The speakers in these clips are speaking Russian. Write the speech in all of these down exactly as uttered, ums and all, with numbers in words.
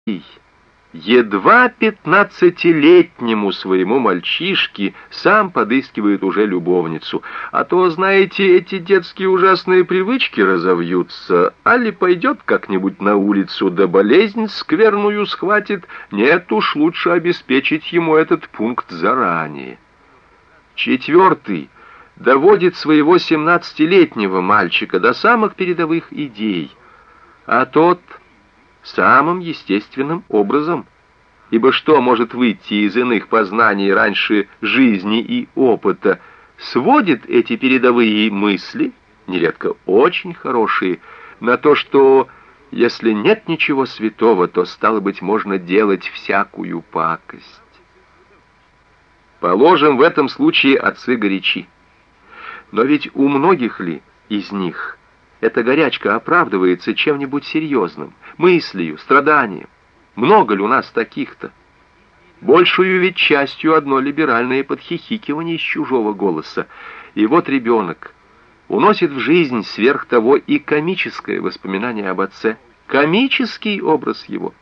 едва пятнадцатилетнему своему мальчишке сам подыскивает уже любовницу. А то, знаете, эти детские ужасные привычки разовьются, али пойдет как-нибудь на улицу, да болезнь скверную схватит. Нет уж, лучше обеспечить ему этот пункт заранее. Четвертый доводит своего семнадцатилетнего мальчика до самых передовых идей, а тот самым естественным образом, ибо что может выйти из иных познаний раньше жизни и опыта, сводит эти передовые мысли, нередко очень хорошие, на то, что если нет ничего святого, то, стало быть, можно делать всякую пакость. Положим, в этом случае отцы горячи. Но ведь у многих ли из них эта горячка оправдывается чем-нибудь серьезным, мыслью, страданием? Много ли у нас таких-то? Большую ведь частью одно либеральное подхихикивание из чужого голоса. И вот ребенок уносит в жизнь сверх того и комическое воспоминание об отце, комический образ его.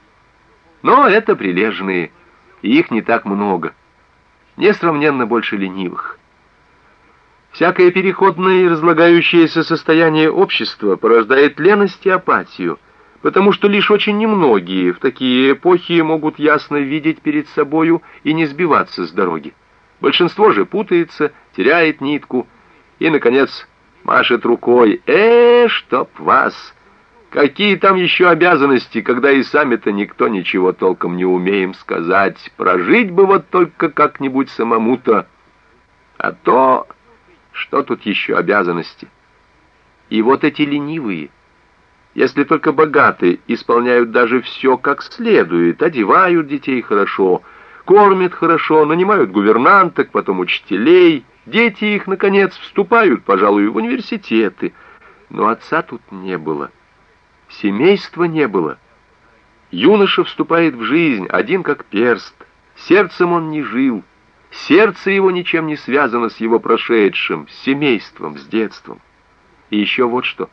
Но это прилежные, и их не так много, несравненно больше ленивых. Всякое переходное и разлагающееся состояние общества порождает леность и апатию, потому что лишь очень немногие в такие эпохи могут ясно видеть перед собою и не сбиваться с дороги. Большинство же путается, теряет нитку и, наконец, машет рукой: «Э, чтоб вас! Какие там еще обязанности, когда и сами-то никто ничего толком не умеем сказать? Прожить бы вот только как-нибудь самому-то, а то... Что тут еще обязанности?» И вот эти ленивые, если только богатые, исполняют даже все как следует, одевают детей хорошо, кормят хорошо, нанимают гувернанток, потом учителей, дети их, наконец, вступают, пожалуй, в университеты. Но отца тут не было, семейства не было. Юноша вступает в жизнь один как перст, сердцем он не жил, сердце его ничем не связано с его прошедшим, с семейством, с детством. И еще вот что.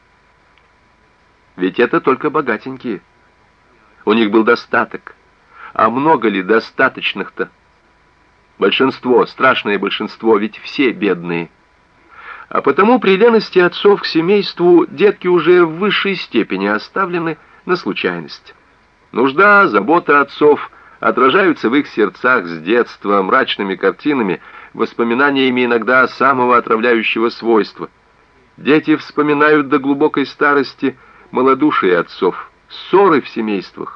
Ведь это только богатенькие. У них был достаток. А много ли достаточных-то? Большинство, страшное большинство, ведь все бедные. А потому при лености отцов к семейству детки уже в высшей степени оставлены на случайность. Нужда, забота отцов отражаются в их сердцах с детства мрачными картинами, воспоминаниями иногда самого отравляющего свойства. Дети вспоминают до глубокой старости малодушие отцов, ссоры в семействах,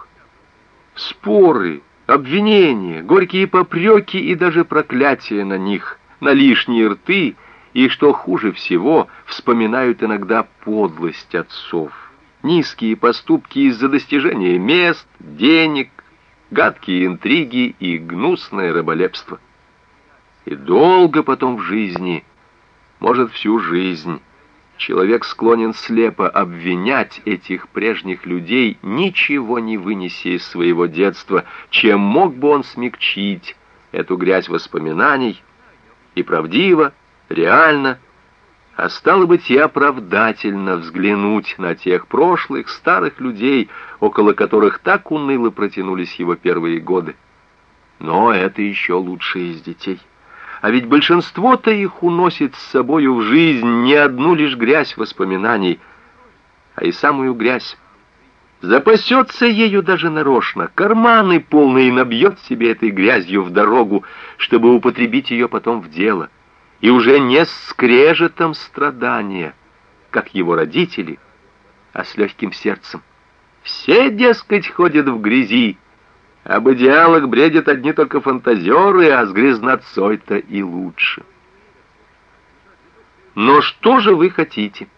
споры, обвинения, горькие попреки и даже проклятия на них, на лишние рты, и, что хуже всего, вспоминают иногда подлость отцов, низкие поступки из-за достижения мест, денег, гадкие интриги и гнусное раболепство. И долго потом в жизни, может, всю жизнь, человек склонен слепо обвинять этих прежних людей, ничего не вынеся из своего детства, чем мог бы он смягчить эту грязь воспоминаний и правдиво, реально, а стало быть и оправдательно взглянуть на тех прошлых старых людей, около которых так уныло протянулись его первые годы. Но это еще лучшее из детей. А ведь большинство-то их уносит с собою в жизнь не одну лишь грязь воспоминаний, а и самую грязь. Запасется ею даже нарочно, карманы полные набьет себе этой грязью в дорогу, чтобы употребить ее потом в дело. И уже не с скрежетом страдания, как его родители, а с легким сердцем. Все, дескать, ходят в грязи, об идеалах бредят одни только фантазеры, а с грязнотцой-то и лучше. Но что же вы хотите?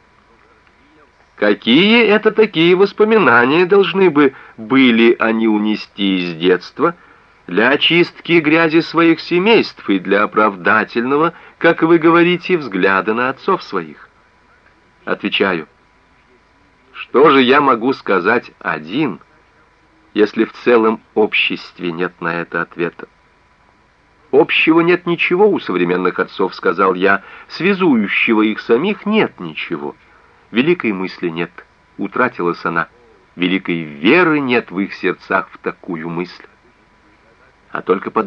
Какие это такие воспоминания должны бы были они унести из детства для очистки грязи своих семейств и для оправдательного, как вы говорите, взгляда на отцов своих? Отвечаю, что же я могу сказать один, если в целом обществе нет на это ответа? Общего нет ничего у современных отцов, сказал я, связующего их самих нет ничего. Великой мысли нет, утратилась она. великой веры нет в их сердцах в такую мысль. А только